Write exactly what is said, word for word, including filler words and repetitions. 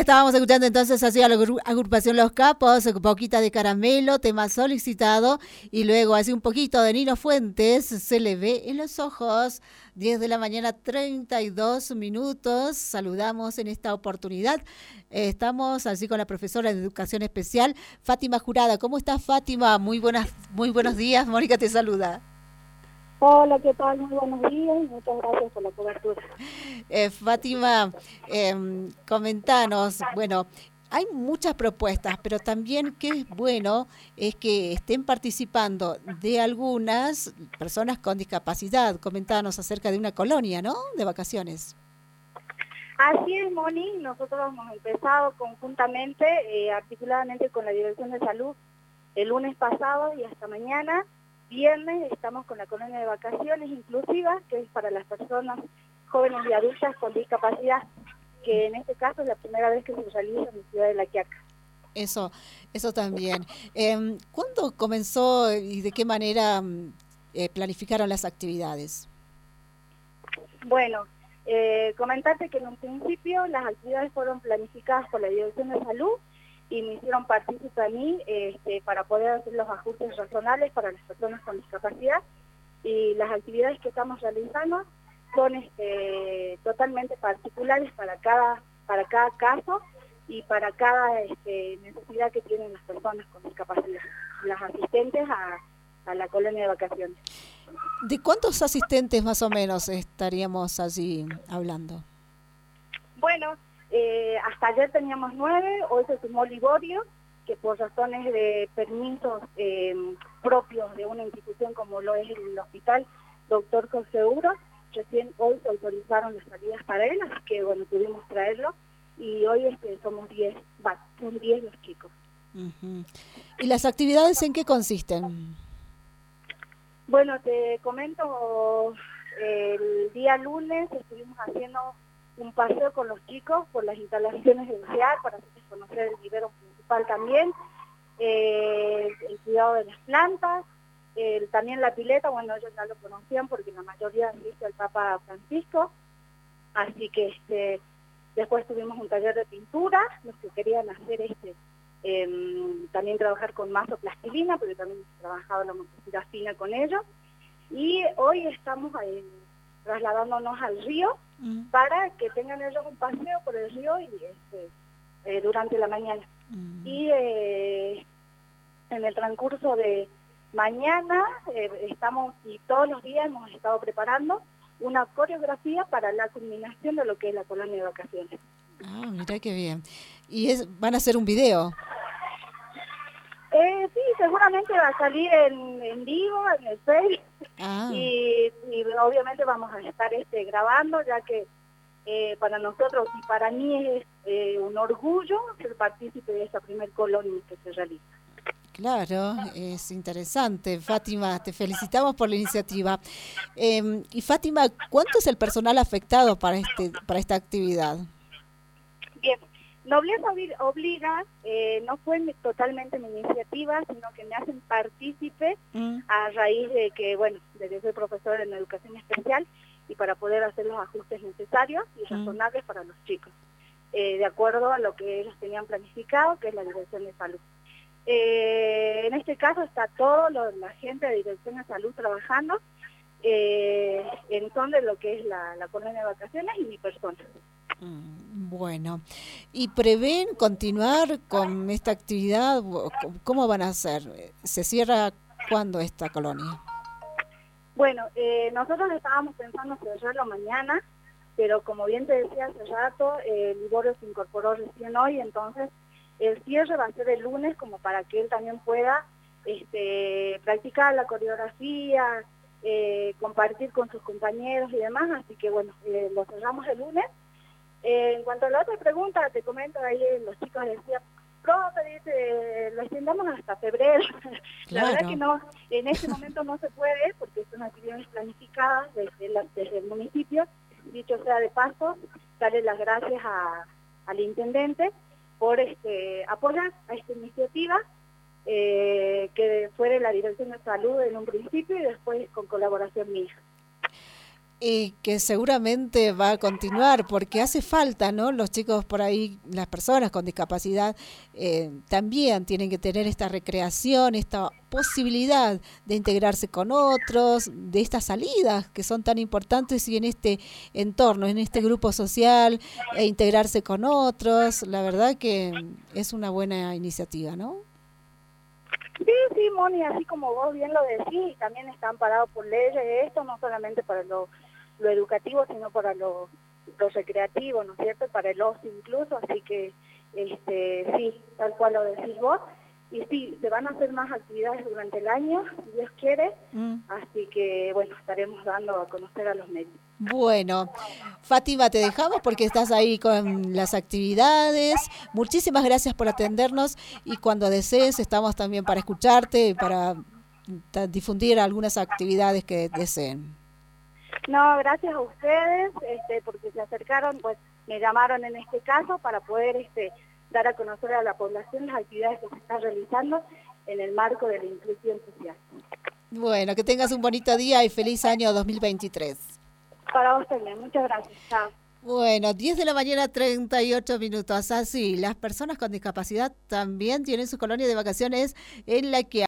Estábamos escuchando entonces así a la agru- agrupación Los Capos, Boquita de Caramelo, tema solicitado, y luego así un poquito de Nino Fuentes, Se le ve en los ojos, diez de la mañana, treinta y dos minutos. Saludamos en esta oportunidad. Eh, estamos así con la profesora de Educación Especial, Fátima Jurada. ¿Cómo estás, Fátima? Muy buenas, muy buenos días. Mónica te saluda. Hola, ¿qué tal? Muy buenos días y muchas gracias por la cobertura. Eh, Fátima, eh, comentanos, bueno, hay muchas propuestas, pero también que es bueno es que estén participando de algunas personas con discapacidad. Comentanos acerca de una colonia, ¿no? De vacaciones. Así es, Moni, nosotros hemos empezado conjuntamente, eh, articuladamente con la Dirección de Salud, el lunes pasado y hasta mañana, viernes, estamos con la colonia de vacaciones inclusivas, que es para las personas jóvenes y adultas con discapacidad, que en este caso es la primera vez que se realiza en la ciudad de La Quiaca. Eso, eso también. Eh, ¿Cuándo comenzó y de qué manera eh, planificaron las actividades? Bueno, eh, comentarte que en un principio las actividades fueron planificadas por la Dirección de Salud y me hicieron partícipe a mí este, para poder hacer los ajustes razonables para las personas con discapacidad, y las actividades que estamos realizando son este, totalmente particulares para cada, para cada caso y para cada este, necesidad que tienen las personas con discapacidad, las asistentes a, a la colonia de vacaciones. ¿De cuántos asistentes más o menos estaríamos allí hablando? Bueno, eh, hasta ayer teníamos nueve, hoy se sumó Liborio, que por razones de permisos eh, propios de una institución como lo es el hospital Doctor José Euro, recién hoy se autorizaron las salidas para él, así que bueno, pudimos traerlo, y hoy este, somos diez, va, son diez los chicos. Uh-huh. ¿Y las actividades en qué consisten? Bueno, te comento, el día lunes estuvimos haciendo un paseo con los chicos por las instalaciones del C E A R para hacerles conocer el vivero principal también, eh, el cuidado de las plantas, eh, también la pileta, bueno, ellos ya lo conocían porque la mayoría han visto al Papa Francisco, así que este, después tuvimos un taller de pintura, los que querían hacer este, eh, también trabajar con mazo plastilina, porque también hemos trabajado la motricidad fina con ellos, y hoy estamos eh, trasladándonos al río mm. para que tengan ellos un paseo por el río y este, eh, durante la mañana. Mm. Y eh, en el transcurso de mañana eh, estamos, y todos los días hemos estado preparando una coreografía para la culminación de lo que es la colonia de vacaciones. Ah, mira qué bien. ¿Y es, van a hacer un video? Eh, sí, seguramente va a salir en, en vivo, en el Facebook, ah. y, y obviamente vamos a estar este, grabando, ya que eh, para nosotros y para mí es eh, un orgullo ser partícipe de esta primer colonia que se realiza. Claro, es interesante. Fátima, te felicitamos por la iniciativa. Eh, y Fátima, ¿cuánto es el personal afectado para este para esta actividad? Bien, Nobleza Obliga eh, no fue totalmente mi iniciativa, sino que me hacen partícipe mm. a raíz de que, bueno, de que soy profesora en educación especial y para poder hacer los ajustes necesarios y razonables mm. para los chicos, eh, de acuerdo a lo que ellos tenían planificado, que es la Dirección de Salud. Eh, en este caso está toda la gente de Dirección de Salud trabajando eh, en son de lo que es la, la colonia de vacaciones y mi persona. Bueno, ¿y prevén continuar con esta actividad? ¿Cómo van a hacer? ¿Se cierra cuándo esta colonia? Bueno, eh, nosotros estábamos pensando cerrarlo mañana, pero como bien te decía hace rato, eh, Liborio se incorporó recién hoy, entonces el cierre va a ser el lunes como para que él también pueda este, practicar la coreografía, eh, compartir con sus compañeros y demás, así que bueno, eh, lo cerramos el lunes. Eh, en cuanto a la otra pregunta, te comento ahí, los chicos decían, profe, dice, lo extendamos hasta febrero. Claro. La verdad que no, en este momento no se puede, porque son actividades planificadas desde, la, desde el municipio. Dicho sea de paso, darle las gracias a, al intendente por este, apoyar a esta iniciativa, eh, que fue de la Dirección de Salud en un principio y después con colaboración mía. Y que seguramente va a continuar, porque hace falta, ¿no? Los chicos por ahí, las personas con discapacidad, eh, también tienen que tener esta recreación, esta posibilidad de integrarse con otros, de estas salidas que son tan importantes y en este entorno, en este grupo social, e integrarse con otros. La verdad que es una buena iniciativa, ¿no? Sí, sí, Moni, así como vos bien lo decís, también está amparado por leyes esto, no solamente para lo, lo educativo, sino para lo, lo recreativo, ¿no es cierto? Para el ocio incluso, así que este, sí, tal cual lo decís vos. Y sí, se van a hacer más actividades durante el año, si Dios quiere, mm. así que, bueno, estaremos dando a conocer a los medios. Bueno, Fátima, te dejamos porque estás ahí con las actividades. Muchísimas gracias por atendernos y cuando desees estamos también para escucharte y para difundir algunas actividades que deseen. No, gracias a ustedes, este, porque se acercaron, pues me llamaron en este caso para poder este, dar a conocer a la población las actividades que se están realizando en el marco de la inclusión social. Bueno, que tengas un bonito día y feliz año dos mil veintitrés. Para vos también, muchas gracias. Chao. Bueno, diez de la mañana, treinta y ocho minutos. Así, las personas con discapacidad también tienen su colonia de vacaciones en la que